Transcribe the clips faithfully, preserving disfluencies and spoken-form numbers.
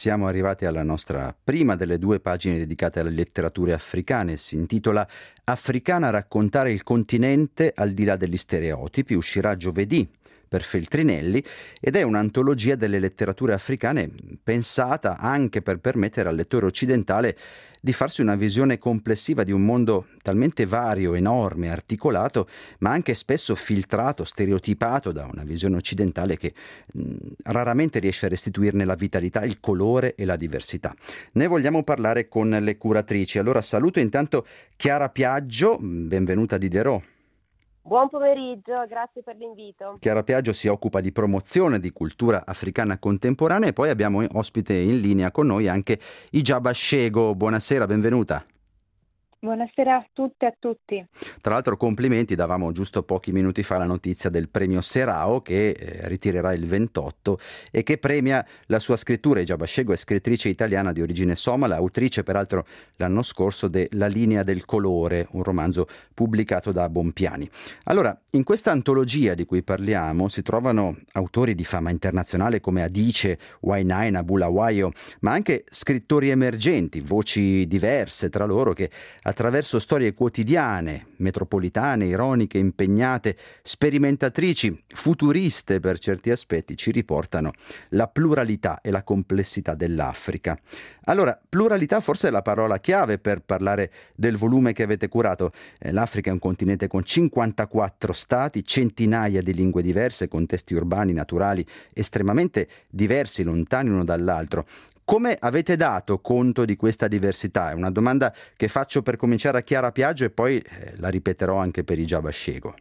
siamo arrivati alla nostra prima delle due pagine dedicate alle letterature africane. Si intitola Africana, raccontare il continente al di là degli stereotipi. Uscirà giovedì per Feltrinelli ed è un'antologia delle letterature africane pensata anche per permettere al lettore occidentale di farsi una visione complessiva di un mondo talmente vario, enorme, articolato, ma anche spesso filtrato, stereotipato da una visione occidentale che mh, raramente riesce a restituirne la vitalità, il colore e la diversità. Ne vogliamo parlare con le curatrici. Allora saluto intanto Chiara Piaggio, benvenuta a Diderot. Buon pomeriggio, grazie per l'invito. Chiara Piaggio si occupa di promozione di cultura africana contemporanea e poi abbiamo ospite in linea con noi anche Ijaba Shego. Buonasera, benvenuta. Buonasera a tutte e a tutti. Tra l'altro complimenti, davamo giusto pochi minuti fa la notizia del premio Serao che eh, ritirerà il ventotto e che premia la sua scrittura. Ijaba Shego è scrittrice italiana di origine somala, autrice peraltro l'anno scorso de La linea del colore, un romanzo pubblicato da Bompiani. Allora, in questa antologia di cui parliamo si trovano autori di fama internazionale come Adichie, Wainaina, Bulawayo, ma anche scrittori emergenti, voci diverse tra loro che attraverso storie quotidiane, metropolitane, ironiche, impegnate, sperimentatrici, futuriste per certi aspetti, ci riportano la pluralità e la complessità dell'Africa. Allora, pluralità forse è la parola chiave per parlare del volume che avete curato. Eh, L'Africa è un continente con cinquantaquattro stati, centinaia di lingue diverse, contesti urbani, naturali, estremamente diversi, lontani uno dall'altro. Come avete dato conto di questa diversità? È una domanda che faccio per cominciare a Chiara Piaggio e poi eh, la ripeterò anche per Ijaba Shego.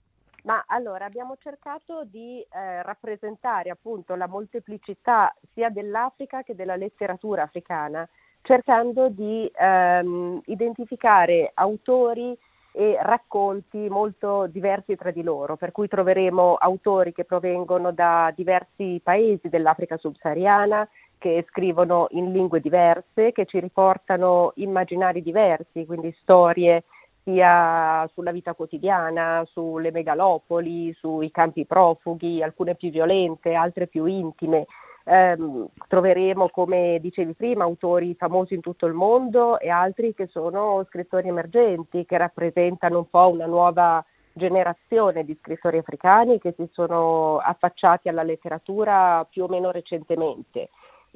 Ma allora abbiamo cercato di eh, rappresentare appunto la molteplicità sia dell'Africa che della letteratura africana, cercando di ehm, identificare autori e racconti molto diversi tra di loro, per cui troveremo autori che provengono da diversi paesi dell'Africa subsahariana, che scrivono in lingue diverse, che ci riportano immaginari diversi, quindi storie sia sulla vita quotidiana, sulle megalopoli, sui campi profughi, alcune più violente, altre più intime. Eh, troveremo, come dicevi prima, autori famosi in tutto il mondo e altri che sono scrittori emergenti, che rappresentano un po' una nuova generazione di scrittori africani che si sono affacciati alla letteratura più o meno recentemente.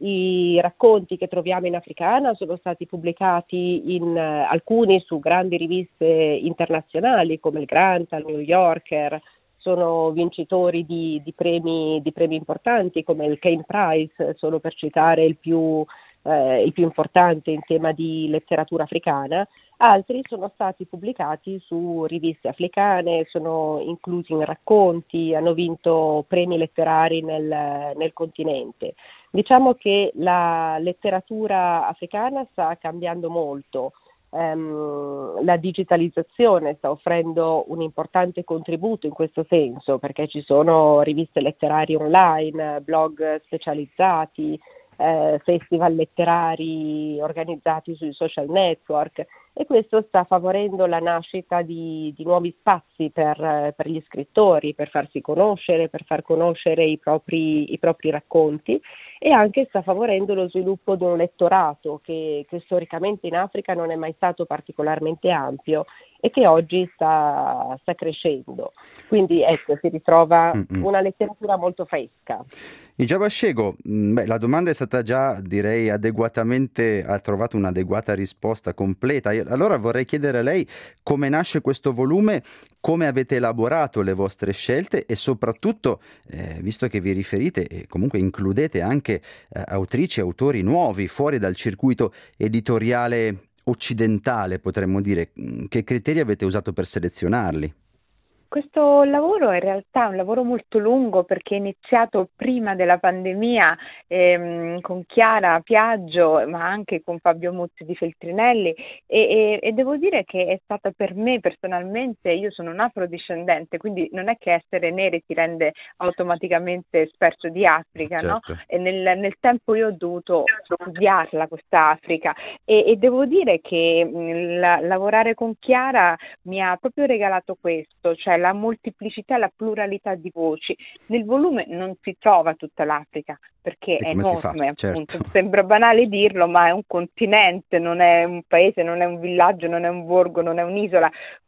I racconti che troviamo in africana sono stati pubblicati in uh, alcuni su grandi riviste internazionali come il Granta, il New Yorker, sono vincitori di, di, premi, di premi importanti come il Kane Prize, solo per citare il più, eh, il più importante in tema di letteratura africana. Altri sono stati pubblicati su riviste africane, sono inclusi in racconti, hanno vinto premi letterari nel, nel continente. Diciamo che la letteratura africana sta cambiando molto. Um, la digitalizzazione sta offrendo un importante contributo in questo senso, perché ci sono riviste letterarie online, blog specializzati, eh, festival letterari organizzati sui social network, e questo sta favorendo la nascita di, di nuovi spazi per, per gli scrittori, per farsi conoscere, per far conoscere i propri, i propri racconti, e anche sta favorendo lo sviluppo di un lettorato che, che storicamente in Africa non è mai stato particolarmente ampio e che oggi sta, sta crescendo. Quindi ecco, si ritrova Mm-mm. una letteratura molto fresca. Ijaba Shego, beh, la domanda è stata già, direi, adeguatamente, ha trovato un'adeguata risposta completa. Allora vorrei chiedere a lei come nasce questo volume, come avete elaborato le vostre scelte e soprattutto, eh, visto che vi riferite e comunque includete anche eh, autrici e autori nuovi fuori dal circuito editoriale occidentale, potremmo dire, che criteri avete usato per selezionarli? Questo lavoro in realtà è un lavoro molto lungo, perché è iniziato prima della pandemia ehm, con Chiara Piaggio, ma anche con Fabio Muzzi di Feltrinelli, e, e, e devo dire che è stata per me personalmente, io sono un afrodiscendente, quindi non è che essere neri ti rende automaticamente esperto di Africa, certo. no? E nel, nel tempo io ho dovuto studiarla questa Africa, e, e devo dire che mh, la, lavorare con Chiara mi ha proprio regalato questo, cioè la molteplicità, la pluralità di voci. Nel volume non si trova tutta l'Africa, perché E è come si fa? enorme, appunto. Certo. Sembra banale dirlo, ma è un continente, non è un paese, non è un villaggio, non è un borgo, non è un'isola,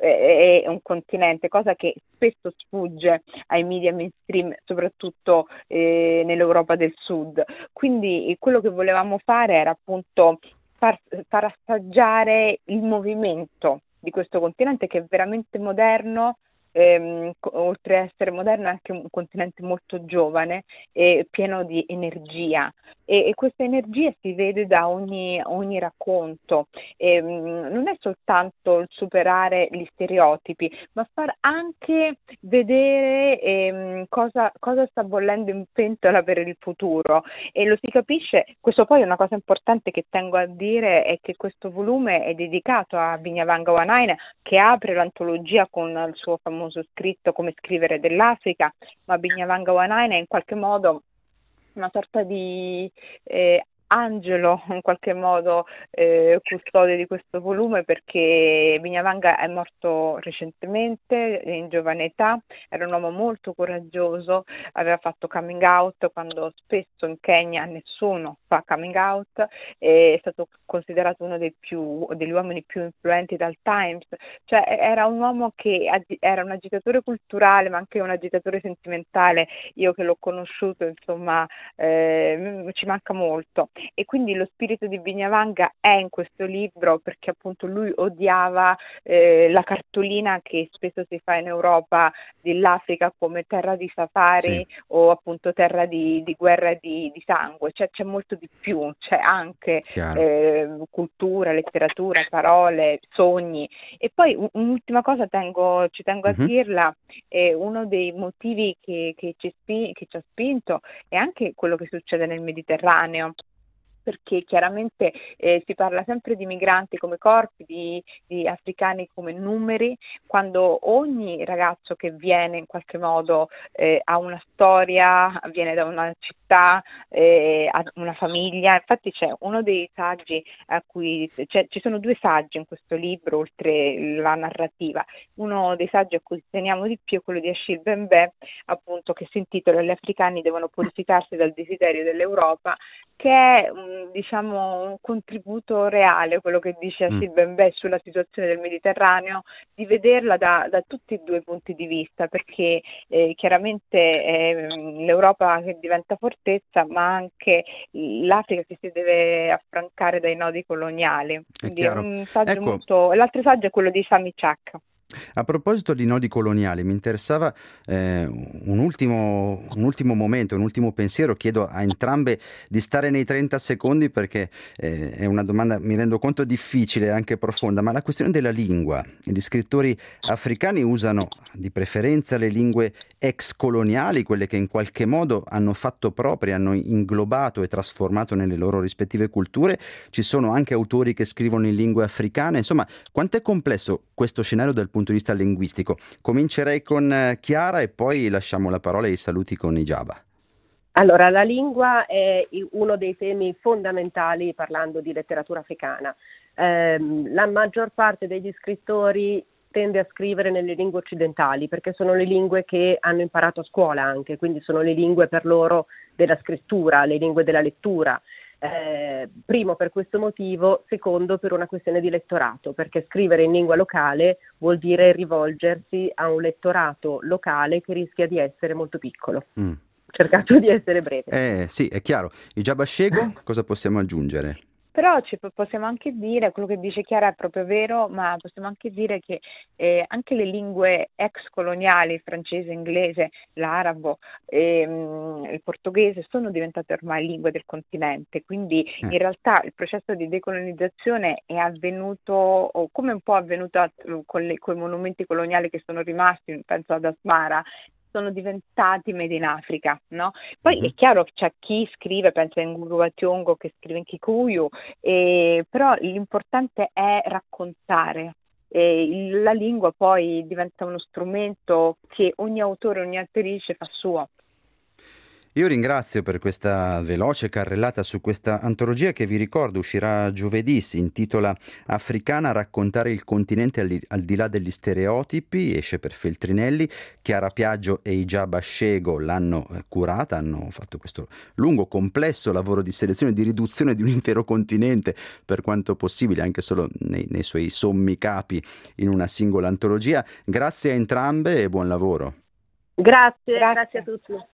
è è un continente, cosa che spesso sfugge ai media mainstream, soprattutto eh, nell'Europa del Sud. Quindi eh, quello che volevamo fare era appunto far, far assaggiare il movimento di questo continente, che è veramente moderno, ehm, co- oltre a essere moderno è anche un continente molto giovane e pieno di energia, e, e questa energia si vede da ogni, ogni racconto. Ehm, non è soltanto il superare gli stereotipi, ma far anche vedere ehm, cosa, cosa sta bollendo in pentola per il futuro, e lo si capisce. Questo poi è una cosa importante che tengo a dire, è che questo volume è dedicato a Binyavanga Wainaina, che apre l'antologia con il suo famoso scritto Come scrivere dell'Africa, ma Binyavanga Wainaina è in qualche modo una sorta di eh, angelo, in qualche modo eh, custode di questo volume, perché Binyavanga è morto recentemente, in giovane età, era un uomo molto coraggioso, aveva fatto coming out quando spesso in Kenya nessuno fa coming out, è stato considerato uno dei più, degli uomini più influenti dal Times, cioè era un uomo che agi- era un agitatore culturale ma anche un agitatore sentimentale. Io che l'ho conosciuto, insomma, eh, ci manca molto, e quindi lo spirito di Binyavanga è in questo libro, perché appunto lui odiava eh, la cartolina che spesso si fa in Europa dell'Africa come terra di safari, Sì, o appunto terra di, di guerra e di, di sangue. Cioè c'è molto di più, c'è anche chiaro. eh, cultura, letteratura, parole, sogni. E poi un- un'ultima cosa tengo, ci tengo a Mhm. dirla, eh, uno dei motivi che, che ci spi- che ci ha spinto è anche quello che succede nel Mediterraneo, perché chiaramente eh, si parla sempre di migranti come corpi, di, di africani come numeri, quando ogni ragazzo che viene in qualche modo eh, ha una storia, viene da una città, eh, ha una famiglia. Infatti c'è uno dei saggi a cui, cioè, ci sono due saggi in questo libro, oltre la narrativa. Uno dei saggi a cui teniamo di più è quello di Achille Mbembe, appunto, che si intitola Gli africani devono purificarsi dal desiderio dell'Europa, che è un, diciamo, un contributo reale, quello che dice Mm. Achille Mbembe sulla situazione del Mediterraneo, di vederla da, da tutti e due i punti di vista, perché eh, chiaramente eh, l'Europa che diventa fortezza, ma anche l'Africa che si deve affrancare dai nodi coloniali. È Quindi è chiaro. un saggio Ecco, molto. L'altro saggio è quello di Sami Chak. a proposito di nodi coloniali, mi interessava eh, un ultimo, un ultimo momento, un ultimo pensiero. Chiedo a entrambe di stare nei trenta secondi perché eh, è una domanda, mi rendo conto, difficile e anche profonda, ma la questione della lingua. Gli scrittori africani usano di preferenza le lingue ex coloniali, quelle che in qualche modo hanno fatto proprie, hanno inglobato e trasformato nelle loro rispettive culture. Ci sono anche autori che scrivono in lingue africane. Insomma, quanto è complesso questo scenario dal punto di vista linguistico? Comincerei con eh, Chiara e poi lasciamo la parola e i saluti con Ijaba. Allora, la lingua è i- uno dei temi fondamentali parlando di letteratura africana. Ehm, la maggior parte degli scrittori tende a scrivere nelle lingue occidentali perché sono le lingue che hanno imparato a scuola anche, quindi sono le lingue per loro della scrittura, le lingue della lettura. Eh, primo per questo motivo, secondo per una questione di lettorato, perché scrivere in lingua locale vuol dire rivolgersi a un lettorato locale che rischia di essere molto piccolo. Mm. Ho cercato di essere breve. Eh sì, è chiaro. Ijaba Shego, cosa possiamo aggiungere? Però ci po- possiamo anche dire, quello che dice Chiara è proprio vero, ma possiamo anche dire che eh, anche le lingue ex coloniali, francese, inglese, l'arabo, ehm, il portoghese, sono diventate ormai lingue del continente, quindi Eh. in realtà il processo di decolonizzazione è avvenuto, o come un po' avvenuto a- con le- con i monumenti coloniali che sono rimasti, penso ad Asmara, sono diventati made in Africa, no? Poi Mhm. è chiaro che c'è chi scrive, penso a Nguru wa Thiong'o che scrive in Kikuyu, e, però l'importante è raccontare. E il- la lingua poi diventa uno strumento che ogni autore, ogni autrice fa suo. Io ringrazio per questa veloce carrellata su questa antologia che, vi ricordo, uscirà giovedì. Si intitola Africana, raccontare il continente al di, al di là degli stereotipi, esce per Feltrinelli. Chiara Piaggio e Ijaba Shego l'hanno curata, hanno fatto questo lungo, complesso lavoro di selezione e di riduzione di un intero continente, per quanto possibile, anche solo nei, nei suoi sommi capi, in una singola antologia. Grazie a entrambe e buon lavoro. Grazie, Grazie. grazie a tutti.